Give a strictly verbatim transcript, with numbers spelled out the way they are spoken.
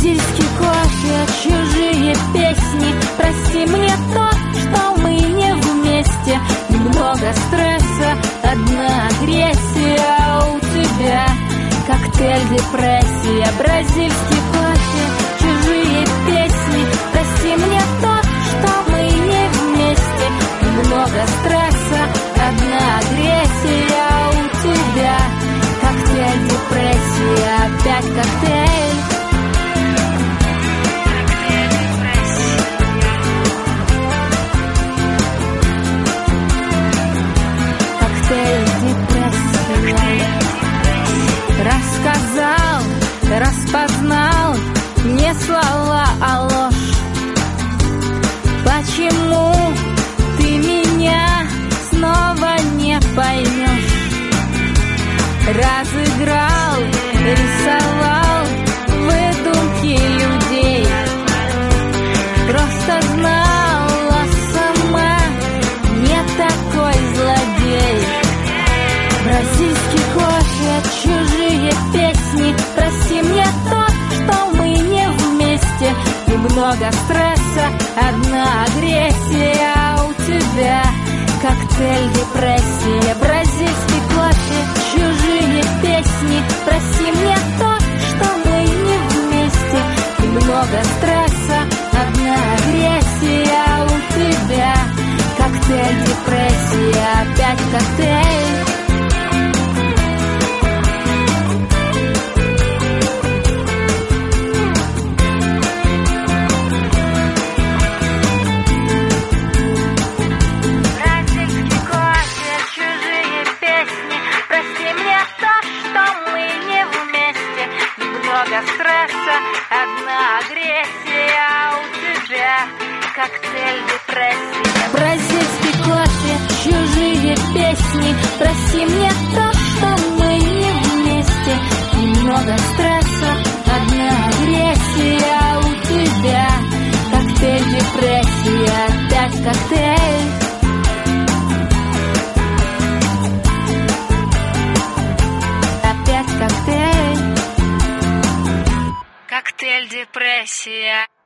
Бразильский кофе, чужие песни. Прости мне то, что мы не вместе. Немного стресса, одна агрессия у тебя. Коктейль депрессия. Бразильский кофе, чужие песни. Прости мне то, что мы не вместе. Немного стресса, одна агрессия у тебя. Коктейль депрессия, опять коктейль. Коктейль депрессия. Рассказал, распознал не слова, а ложь. Почему ты меня снова не поймешь? Разыграл, рисовал выдумки людей. Просто знала сама, не такой злодей. Бразильский кофе, чужие песни. Прости мне то, что мы не вместе. Немного стресса, одна агрессия у тебя. Коктейль депрессия. Бразильский кофе, чужие песни. Прости мне то, что мы не вместе. Немного стресса, одна агрессия у тебя. Коктейль депрессия, опять коктейль. Стресса, одна агрессия у тебя. Коктейль депрессия. Бразильский кофе, чужие песни. Прости мне то, что мы не вместе. Немного стресса, одна агрессия у тебя. Коктейль депрессия, опять коктейль. Опять коктейль. Коктейль депрессия.